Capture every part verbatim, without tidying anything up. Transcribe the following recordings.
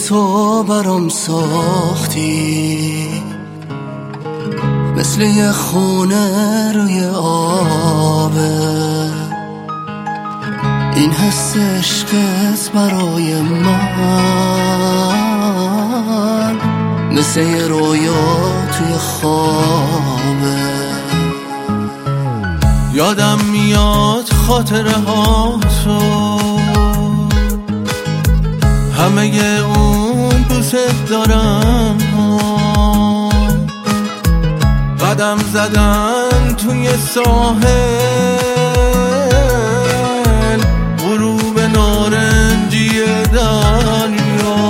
تو برام ساختی، مثل یه خونه روی آبه. این حس عشقت برای من مثل یه رویا توی خوابه. یادم میاد خاطره ها تو، همه اون دوست دارم ها. قدم زدن توی ساحل، غروب نارنجی دریا.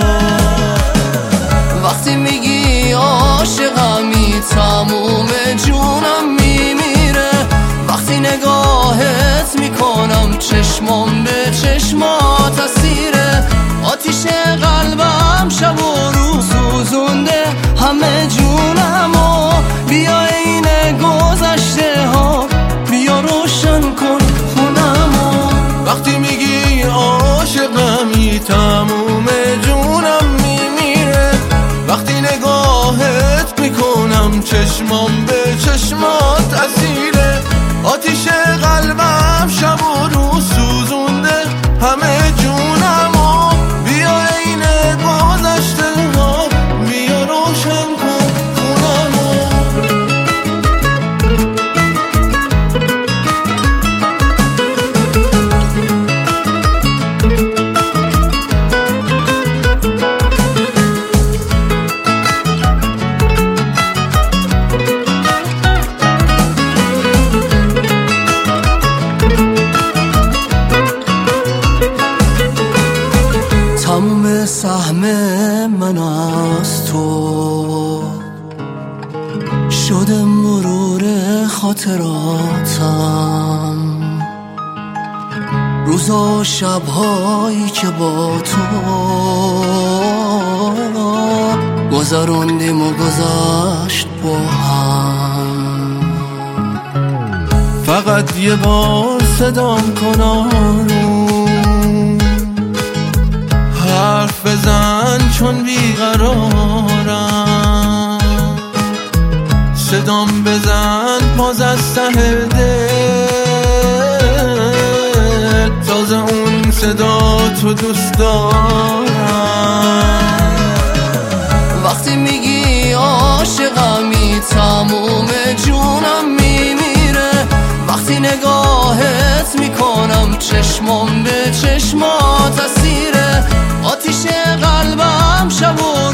وقتی میگی عاشقمی تموم جونم میمیره. وقتی نگاهت میکنم چشمام به چشمات اسیره. آتیش قلبم شب و روز سوزونده همه جونمو. بیا این گذشته ها بیا روشن کن خونمو. وقتی میگی عاشقمی تموم جونم میمیره. وقتی نگاهت میکنم چشمام به چشمات اسیره. آتیش قلبم شب و روز سوزونده همه جونمو. بیا این گذشته ها بیا روشن کن خونمو. تموم سهم من از تو شده مرور خاطراتم. روزا و شبهایی که با تو گذراندیم و گذشت با هم. فقط یه بار صدام کن آروم، حرف بزن چون بیقرارم. صدام بزن باز از ته دل، تازه اون صدا تو دوست دارم. وقتی میگی عاشقمی تموم جونم میمیره. وقتی نگاهت میکنم چشمام به چشمات اسیره. آتیش قلبم شب و